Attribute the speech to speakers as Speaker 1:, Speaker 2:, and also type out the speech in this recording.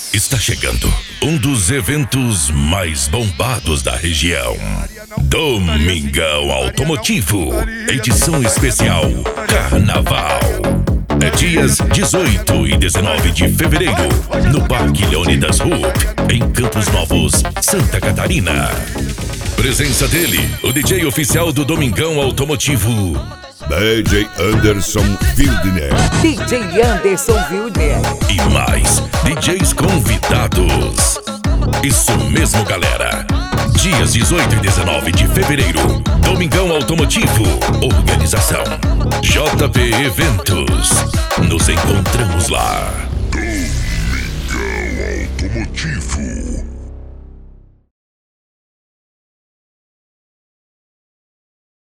Speaker 1: Está chegando um dos eventos mais bombados da região. Domingão Automotivo, edição especial Carnaval. É dias 18 e 19 de fevereiro, no Parque Leônidas Rupp, em Campos Novos, Santa Catarina. Presença dele, o DJ oficial do Domingão Automotivo,
Speaker 2: DJ Anderson Wildner.
Speaker 3: DJ Anderson Wildner.
Speaker 1: E mais DJs convidados. Isso mesmo, galera. Dias 18 e 19 de fevereiro, Domingão Automotivo. Organização JP Eventos. Nos encontramos lá.
Speaker 2: Domingão Automotivo.